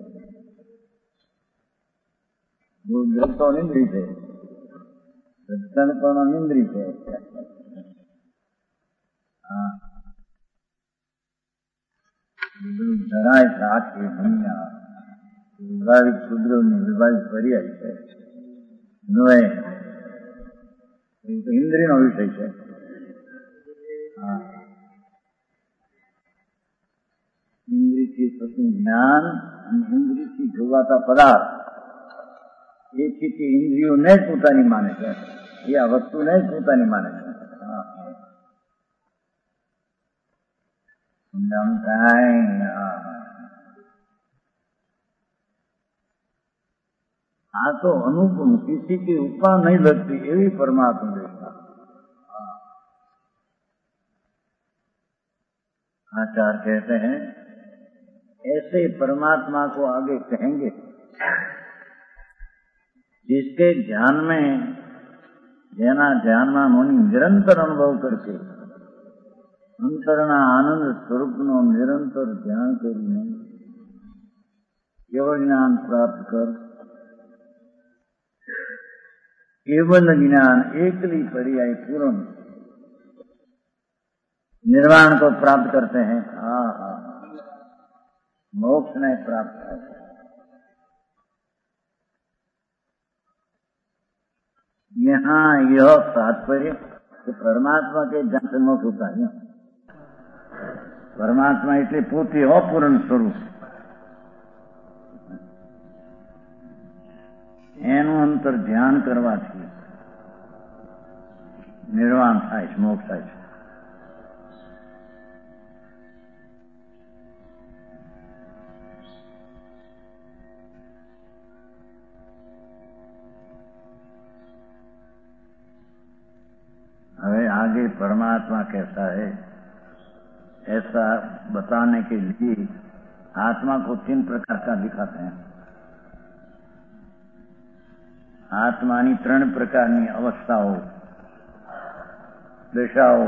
મૂળ દ્રવ્ય તો અનિન્દ્રિય છે. રક્ષણ પણ અનિન્દ્રિય છે. હા ધરાય છે આખી દુનિયા વિભાવિક શુદ્રોની વિભાવિક પર્યાય છે. ઇન્દ્રિયનો વિષય છે. હા ઇન્દ્રિયથી થતું જ્ઞાન અને ઇન્દ્રિયથી જોવાતા પદાર્થ એથી તે ઇન્દ્રિયોને જ પોતાની માને છે. એ આ વસ્તુને જ પોતાની માને છે. આ તો અનુપમ किसी की उपा नहीं लगती एवी परमात्मा देखा. आचार्य कहते हैं ऐसे परमात्मा को आगे कहेंगे जिसके ध्यान में जेना ध्यान में मुनि निरंतर अनुभव करके अंतરના આનંદ સ્વરૂપનો નિરંતર ધ્યાન કરીને કેવળ જ્ઞાન પ્રાપ્ત કર. કેવલ જ્ઞાન એકલી પર્યાય પૂર્ણ निर्वाण को प्राप्त करते हैं। हाँ हाँ मोक्ष नहीं प्राप्त करते। यहाँ यह तात्पर्य कि परमात्मा के ज्ञान से मोक्ष होता है। परमात्मा એટલે પોતે અપૂર્ણ સ્વરૂપ, એનું અંતર ધ્યાન કરવાથી નિર્વાણ થાય છે, મોક્ષ થાય છે. હવે आगे परमात्मा कैसा है ऐसा बताने के लिए आत्मा को तीन प्रकार का दिखाते हैं. आत्मानी त्रण प्रकारनी अवस्थाओं दशाओं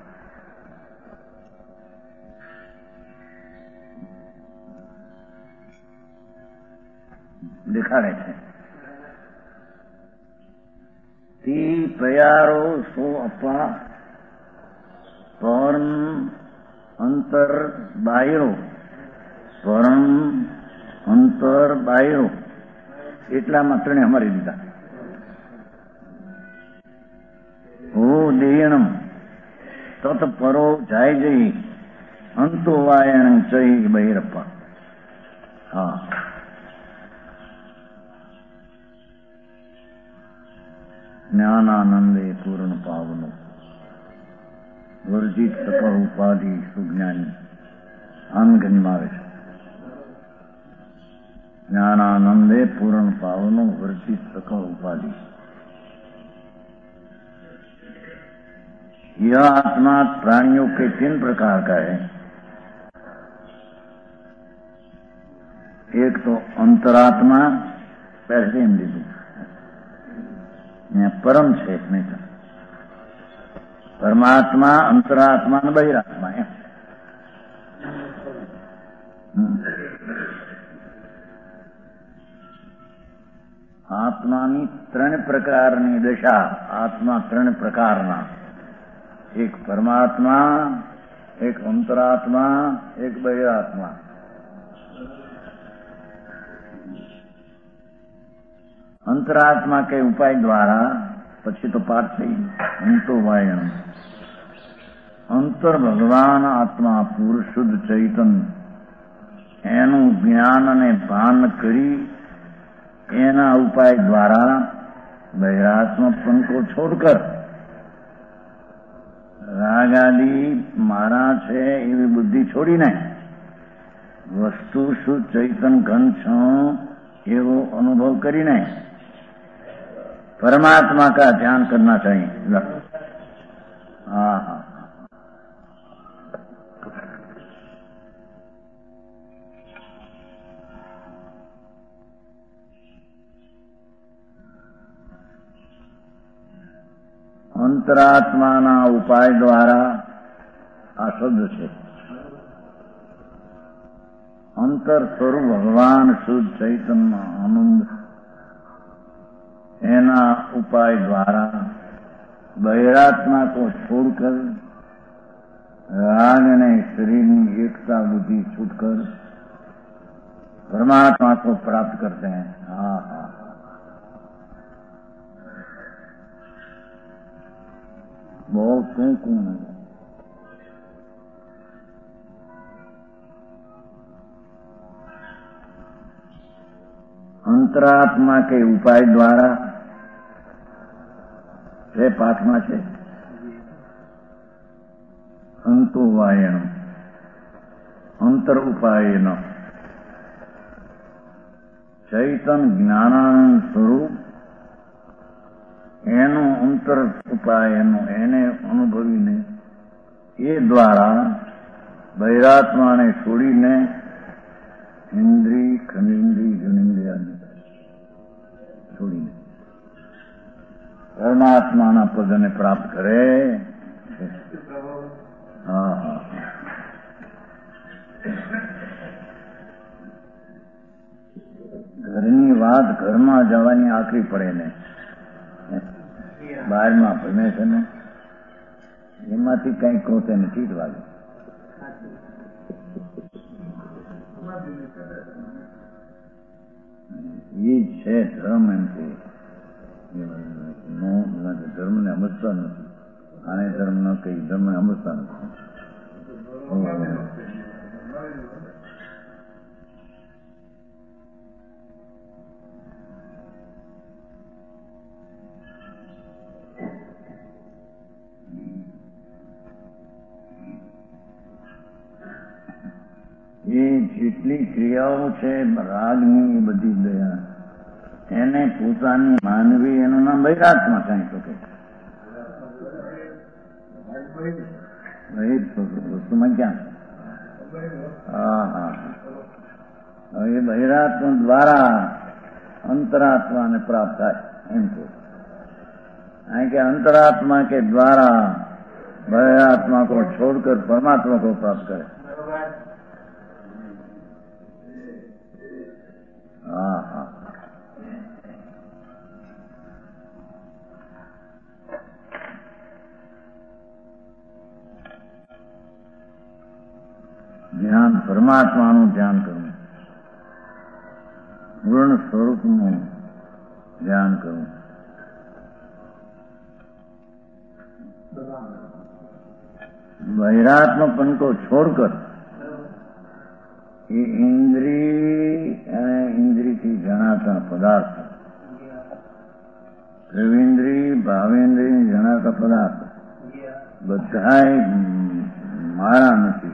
दिखाड़े છે. ती प्रयारो सो अपा परम अंतर बाहिरो परम अंतर बाहिरो એટલા માત્રને અમારી દીધા. ઓ દેયણમ તત પરો જાય જઈ અંતો વાયણ ચઈ બહિરપ્પા. હા જ્ઞાનાનંદે પૂર્ણ પાવનો વર્જિત સક ઉપાધિ સુજ્ઞાની આમ ગણમાં આવે છે. ज्ञानानंदे पूर्ण पावनो वर्जित सक उपाधि. यह आत्मा प्राणियों के तीन प्रकार का है. एक तो अंतरात्मा पहले हम दीदू परम છે नहीं था. परमात्मा अंतरात्मा ने बहिरात्मा है. आत्मानी त्रण प्रकारनी दशा. आत्मा त्रण प्रकारना, एक परमात्मा, एक अंतरात्मा, एक बहिरात्मा. अंतरात्मा के उपाय द्वारा પછી તો પાઠ થઈ અંતો વાયણ અંતર ભગવાન આત્મા પુરુષ શુદ્ધ ચૈતન એનું જ્ઞાન અને ભાન કરી એના ઉપાય દ્વારા બહિરાત્મપન को छोड़कर રાગ આદિ મારા છે એવી બુદ્ધિ છોડીને વસ્તુ શુદ્ધ ચૈતન ઘન છું એવો અનુભવ કરીને परमात्मा का ध्यान करना चाहिए. हाँ हाँ अंतरात्मा उपाय द्वारा आ शब्द છે. अंतर स्वरूप भगवान शुद्ध चैतन्य आनंद एना उपाय द्वारा बहिरात्मा को छोड़कर राग ने शरीर की एकता बुद्धि छूटकर परमात्मा को प्राप्त करते हैं. हाँ हाँ बहुत कौन कौन है. अंतरात्मा के उपाय द्वारा छे पाठमा छे अंतो वायण अंतर उपायन चैतन ज्ञानानंद स्वरूप एनो अंतर उपायनो एने अनुभवीने ए द्वारा बहिरात्मा ने छोड़ीने इंद्री खनिंद्री जनिंद्रिया छोड़ीने परमात्मा पद ने प्राप्त करे. हाँ हाँ घरनी बात घर में जवानी आखरी पड़े ने बाहर में परमेश्वर ने એમાંથી કંઈ કોતે નથી જ લાગે. એ છે ધર્મ એમ છે. ધર્મને સમજતા નથી. આને ધર્મ ન કહી ધર્મને સમજતા નથી. એ જેટલી ક્રિયાઓ છે રાગની એ બધી દયા એને પોતાની માનવી એનું નામ વૈરાગમાં કાંઈ તો કે વસ્તુમાં ક્યાં? હા હા એ બહિરાત્મા દ્વારા અંતરાત્માને પ્રાપ્ત થાય એમ કે અહીં કે अंतरात्मा के द्वारा बहिरात्मा को छोड़कर परमात्मा को प्राप्त करे. हाँ हाँ ધ્યાન પરમાત્માનું ધ્યાન કરવું, પૂર્ણ સ્વરૂપનું ધ્યાન કરવું. बहिरात्मपन को छोड़कर ये इंद्री इंद्री की जनाता पदार्थ त्रिवेंद्री भावेंद्री जनाता पदार्थ बधाय मारा नहीं.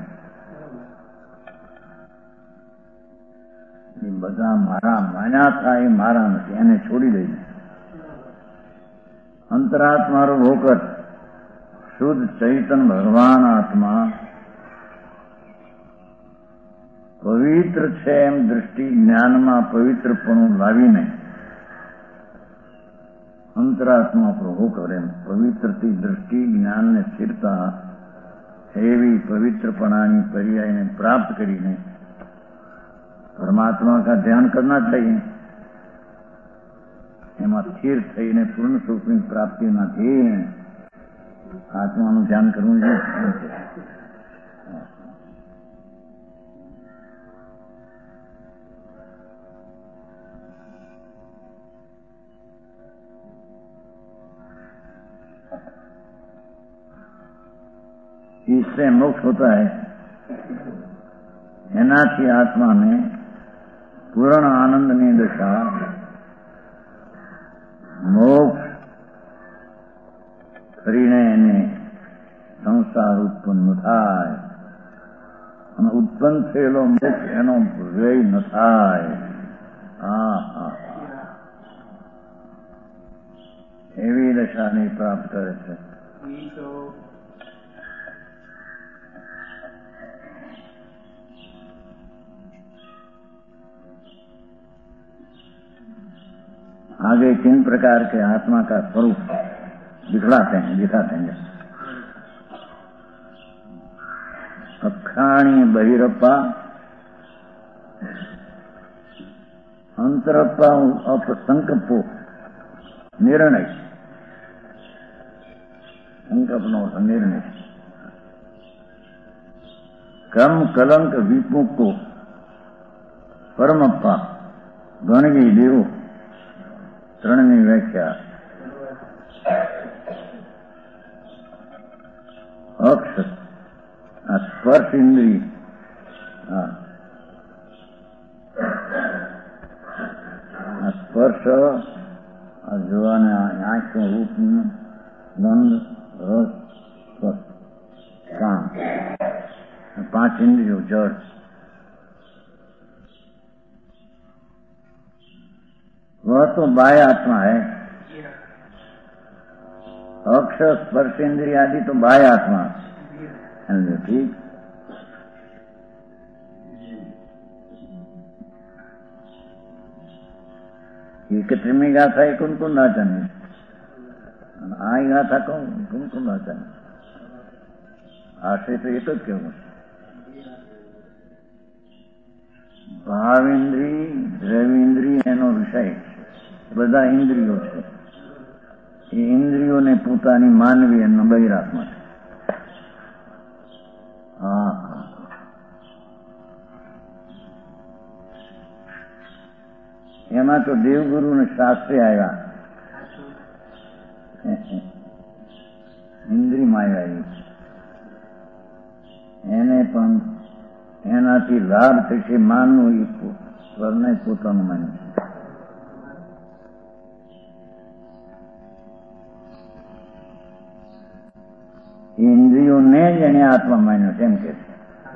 ये बधा मारा मान्या था ये मारा नहीं. એને છોડી દઈ अंतरात्मा रो होकर शुद्ध चैतन भगवान आत्मा पवित्र છે એમ दृष्टि ज्ञाનમાં પવિત્રપણું લાવીને અંતરાત્મા પ્રભુ કરે. પવિત્રથી दृष्टि ज्ञान ने स्थिरता એવી पवित्रपणाની पर्यायને प्राप्त કરીને परमात्मा का ध्यान करना चाहिए. એમાં સ્થિર થઈને પૂર્ણ સુખની પ્રાપ્તિમાંથી આત્માનું ધ્યાન કરવું જોઈએ. इससे मोक्ष होता है. એનાથી આત્માને પૂર્ણ આનંદની દશા મોક્ષ કરીને એને સંસાર ઉત્પન્ન થાય અને ઉત્પન્ન થયેલો મોક્ષ એનો વ્યય ન થાય. હા હા એવી દશાને પ્રાપ્ત કરે છે. आगे किन प्रकार के आत्मा का स्वरूप दिखलाते हैं दिखाते हैं. अखाणी बहिरप्पा अंतरप्पा अपसंकल्पो निर्णय संकल्पनो निर्णय कर्म कलंक विमुक्तो परमप्पा गणगी देवो ત્રણની વ્યાખ્યા. અક્ષ આ સ્પર્શ ઇન્દ્રિય આ સ્પર્શ આ જોવાને આંખનું રૂપનું ગંધ રસ સ્પર્શ કામ પાંચ ઇન્દ્રિયો જળ. वह तो बाह्य आत्मा है. अक्षर स्पर्श इंद्रिय आदि तो बाह्य आत्मा है. ठीक. ये कितनी गाथा है कौन कौन ना जाने. आई गाथा कौन कौन कौन ना जाने. आश्रय तो एक જ કેવું છે. ભાવેન્દ્રિય દ્રવેન્દ્રિય એનો વિષય બધા ઇન્દ્રિયો છે. એ ઇન્દ્રિયોને પોતાની માનવી એનો બહિરાત્મા છે. એમાં તો દેવગુરુ ને શાસ્ત્રી આવ્યા, ઇન્દ્રિયમાં આવ્યા. એને પણ એનાથી લાભ થશે માનવું એ સ્વરને પોતાનું માન્યું છે. ઇન્દ્રિયોને જ એને આત્મા માન્યો છે એમ કે છે.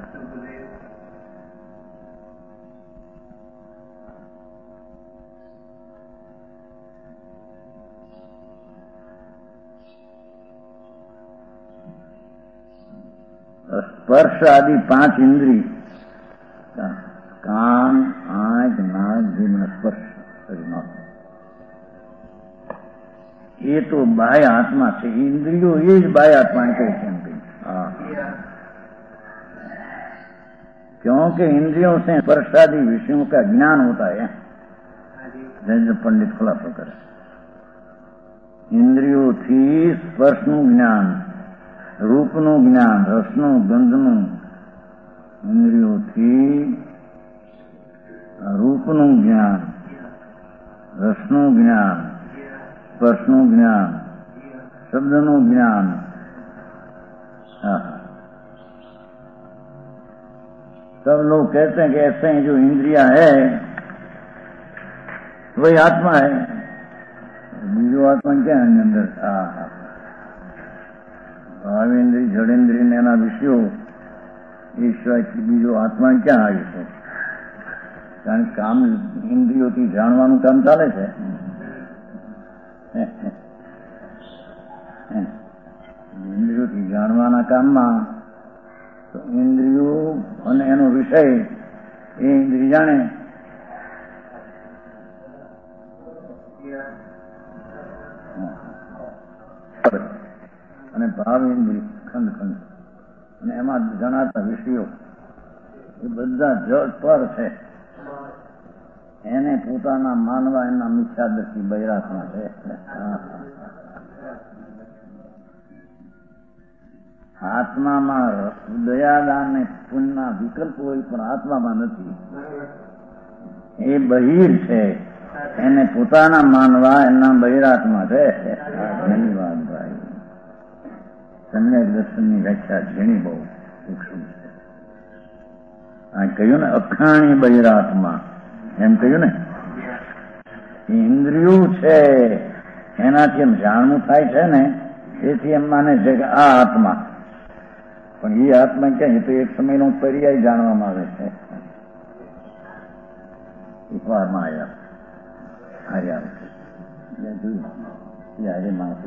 સ્પર્શ આદિ પાંચ ઇન્દ્રિય, કાન, આંખ, નાક, જીભ, સ્પર્શ, એ તો બાહ્ય આત્મા છે. इंद्रियों ये बाह्य आत्मा कहते हैं. क्योंकि इंद्रियों से स्पर्शादि विषयों का ज्ञान होता है, जैसे पंडित खुलासा करे. इंद्रियों थी स्पर्शનું જ્ઞાન, રૂપનું જ્ઞાન, રસનું, ગંધનું. ઇન્દ્રિયોથી રૂપનું જ્ઞાન, રસનું જ્ઞાન, स्पर्शનું ज्ञान, शब्दનું ज्ञान. हाँ, सब लोग कहते हैं कि ऐसे ही जो इंद्रियां है वही आत्मा है. बीजो आत्मा क्या है अंदर? हाँ हाँ, भावेन्द्रिय, जड़ेन्द्रिय ने एना विषयों ईश्वर की बीजो आत्मा क्या આવી છે? કારણ કે કામ ઇન્દ્રિયોથી જાણવાનું કામ ચાલે છે. ઇન્દ્રિયોથી જાણવાના કામમાં તો ઇન્દ્રિયો અને એનો વિષય એ ઇન્દ્રિય જાણે. અને ભાવ ઇન્દ્રિય ખંડ ખંડ અને એમાં જણાતા વિષયો એ બધા જળ પર છે. એને પોતાના માનવા એના મિથ્યાદર્શી બૈરાતમાં છે. આત્મામાં દયાદાન ને પુણ્યના વિકલ્પ હોય પણ આત્મામાં નથી. એ બહિર છે. એને પોતાના માનવા એના બહિરાત્મા છે. ધન્યવાદ ભાઈ. સમ્યક દર્શનની વ્યાખ્યા ઝીણી બહુ સૂક્ષ્મ છે. આ કહ્યું ને અખાણી બહિરાત્મા, એમ કહ્યું ને. ઇન્દ્રિયો છે એનાથી એમ જાણવું થાય છે ને, તેથી એમ માને છે કે આ આત્મા. પણ એ આત્મા ક્યાં? એ તો એક સમયનો પર્યાય જાણવામાં આવે છે. એક વારમાં આવ્યા હારે આવે છે જોયું હારે માણસ.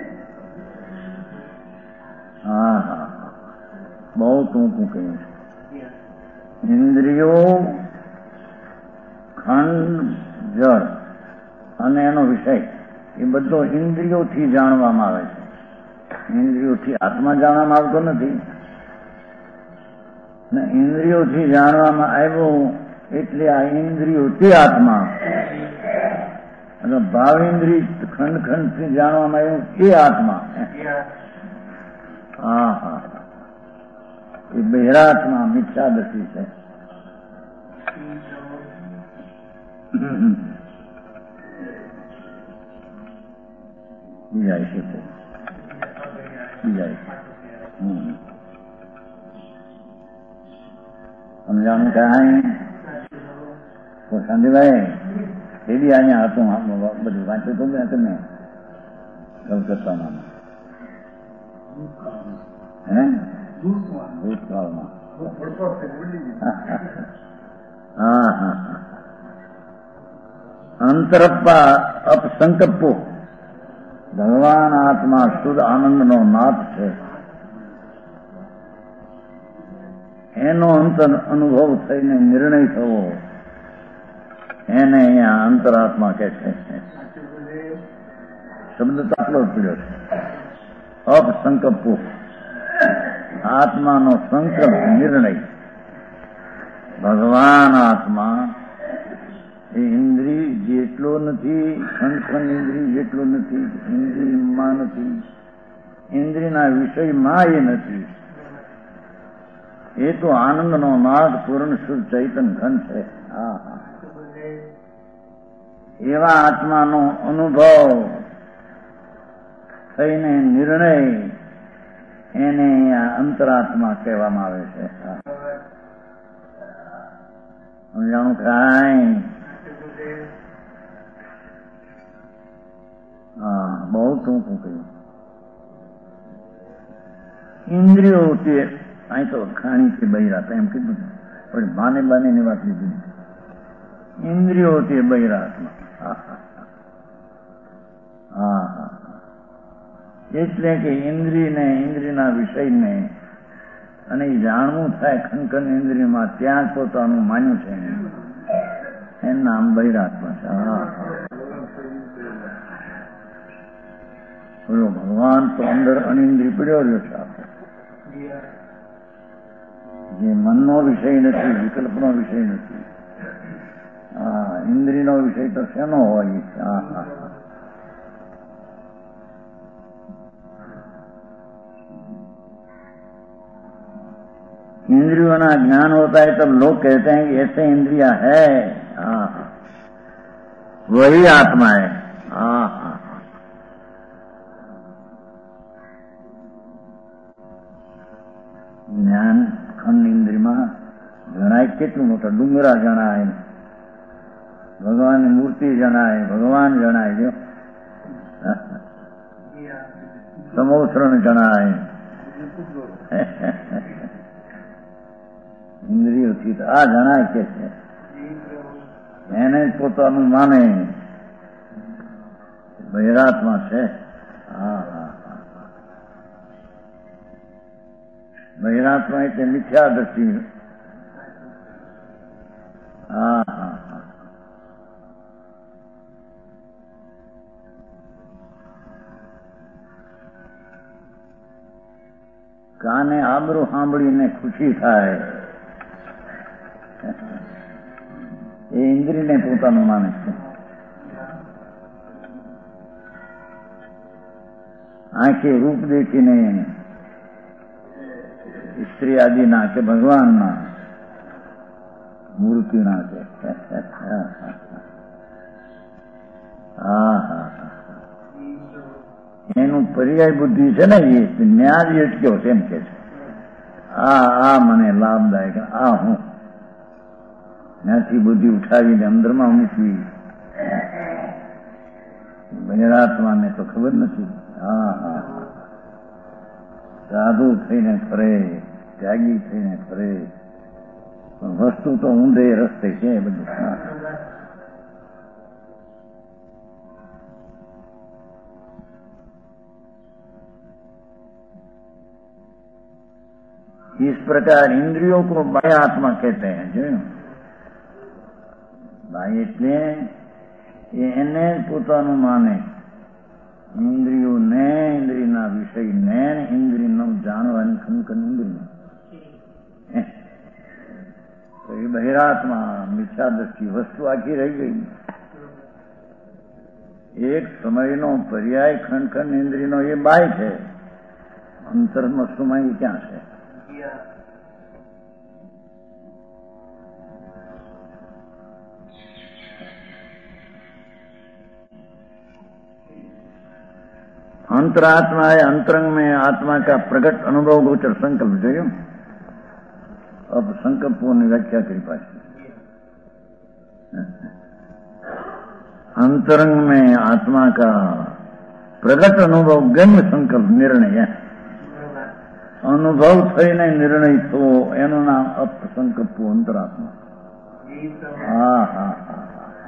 હા હા, બહુ ટૂંકું કહ્યું છે. ઇન્દ્રિયો, ખંડ, જળ અને એનો વિષય એ બધો ઇન્દ્રિયોથી જાણવામાં આવે છે. ઇન્દ્રિયોથી આત્મા જાણવામાં આવતો નથી ને ઇન્દ્રિયોથી જાણવામાં આવ્યો એટલે આ ઇન્દ્રિયોથી આત્મા. અને ભાવ ઇન્દ્રિય ખંડ ખંડથી જાણવામાં આવ્યું એ આત્મા. હા હા, એ બહેરાત્મા મિથ્યાદર્શી છે. બીજા છે બીજા સમજાણું કાંઈ તો શાંતિભાઈ એ બી અહીંયા હતું. બધું વાંચ્યું હતું ને તમે કલકત્તામાં? હે ભૂતકાળમાં? હા હા, અંતરપ્પા અપસંકલ્પો. ભગવાન આત્મા શુદ્ધ આનંદનો નાથ છે. એનો અંતર અનુભવ થઈને નિર્ણય થવો એને અહીંયા અંતરાત્મા કહે છે. શબ્દ તો આટલો જ પીડ્યો છે. અપસંકલ્પો, આત્માનો સંકલ્પ નિર્ણય. ભગવાન આત્મા એ ઇન્દ્રિય જેટલો નથી, ખંડ ખંડ ઇન્દ્રિય જેટલો નથી, ઇન્દ્રિયમાં નથી, ઇન્દ્રિયના વિષયમાં એ નથી. એ તો આનંદનો નાદ પૂર્ણ શુદ્ધ ચૈતન ઘન છે. હા હા, એવા આત્માનો અનુભવ થઈને નિર્ણય એને અંતરાત્મા કહેવામાં આવે છે. સમજાણું કાંઈ? હા, બહુ ટૂંકું કહ્યું. ઇન્દ્રિયો તે અહીં તો ખાણીથી બહિરાત એમ કીધું, પણ બાને બાને ની વાત લીધી. ઇન્દ્રિયો તે બહિરાત્મા. હા હા હા એટલે કે ઇન્દ્રિયને ઇન્દ્રિયના વિષયને અને જાણવું થાય ખનખન ઇન્દ્રિયમાં ત્યાં જ પોતાનું માન્યું છે એનું નામ બહિરાત્મા છે. હા બોલો, ભગવાન તો અંદર અનિન્દ્રિય પડ્યો રહ્યો છે. આપણે જે મનનો વિષય નથી, વિકલ્પનો વિષય નથી. હા, ઇન્દ્રિયનો વિષય તો શેનો હોય? હા હા इंद्रियों ना ज्ञान होता है तब लोग कहते हैं कि ऐसे इंद्रिया है. हाँ, वही आत्मा है. हाँ हाँ જ્ઞાન ખંડ ઇન્દ્રિયમાં જણાય કેટલું મોટા ડુંગરા જણાય, ભગવાનની મૂર્તિ જણાય, ભગવાન જણાય, જો સમોસરણ જણાય. ઇન્દ્રિયોથી તો આ જણાય કે છે એને જ પોતાનું માને બહિરાત્મા છે. હા હા બહિરાત્મા એટલે મિથ્યા દ્રષ્ટિ. હા હા હા કાને આબરૂ સાંભળીને ખુશી થાય એ ઇન્દ્રિયને પોતાનું માને છે. આંખે રૂપ દેખીને સ્ત્રી આદિના કે ભગવાનના મૂર્તિના છે. હા હા એનું પર્યાય બુદ્ધિ છે ને, એ ન્યાજ અટક્યો તેમ કે છે. આ આ મને લાભદાયક, આ હું ત્યાંથી બુદ્ધિ ઉઠાવીને અંદરમાં મૂકવી. બહિરાત્માને તો ખબર નથી. હા હા સાધુ થઈને ફરે, ત્યાગી થઈને ફરે, પણ વસ્તુ તો ઊંધે રસ્તે છે બધું. इस प्रकार इंद्रियों को बाह्य आत्मा कहते हैं. जो बाह्य એટલે એને પોતાનું માને, ઇન્દ્રિયોને, ઇન્દ્રિયના વિષયને, ઇન્દ્રિયનો જાણવાની ખનખન ઇન્દ્રિય. તો એ બહિરાત્મા મિથ્યા દ્રષ્ટિ વસ્તુ આખી રહી ગઈ. એક સમયનો પર્યાય ખનખન ઇન્દ્રિયનો એ બાય છે, અંતર્મસ્તુમાં એ ક્યાં છે? अंतरात्मा है, अंतरंग में आत्मा का प्रकट अनुभव गोचर संकल्प. जो अब संकल्पों ने व्याख्या करी पासी. अंतरंग में आत्मा का प्रकट अनुभव गम्य संकल्प निर्णय है. अनुभव થઈને નિર્ણય થવો એનું નામ અપસંકલ્પો અંતરાત્મા. હા હા હા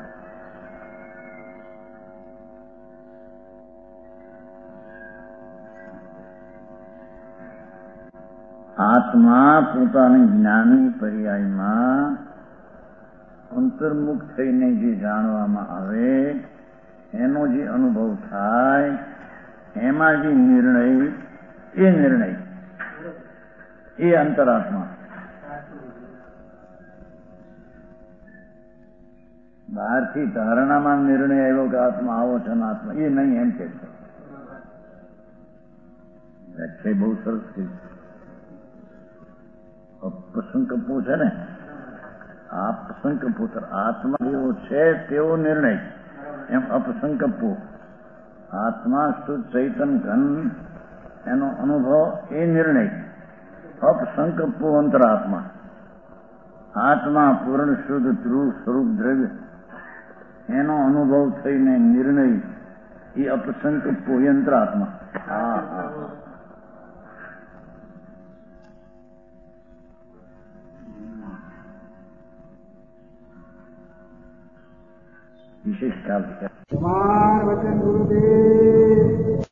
આત્મા પોતાની જ્ઞાની પર્યાયમાં અંતર્મુખ થઈને જે જાણવામાં આવે એનો જે અનુભવ થાય એમાં જે નિર્ણય, એ નિર્ણય એ અંતરાત્મા. બહારથી ધારણામાં નિર્ણય આવ્યો કે આત્મા આવો છે ને આત્મા એ નહીં, એમ કે છે. વ્યાખ્યા બહુ સરસ છે. અપસંકલ્પો છે ને, આપસંકલ્પો આત્મા જેવો છે તેવો નિર્ણય. એમ અપસંકલ્પો. આત્મા શુદ્ધ ચૈતન ઘન એનો અનુભવ એ નિર્ણય. અપસંકલ્પો અંતરાત્મા. આત્મા પૂર્ણ શુદ્ધ ધ્રુવ સ્વરૂપ દ્રવ્ય એનો અનુભવ થઈને નિર્ણય એ અપસંકલ્પો યંત્રાત્મા. હા હા વિશેષ ખ્યાલ. કુમાર વચન ગુરુદેવ.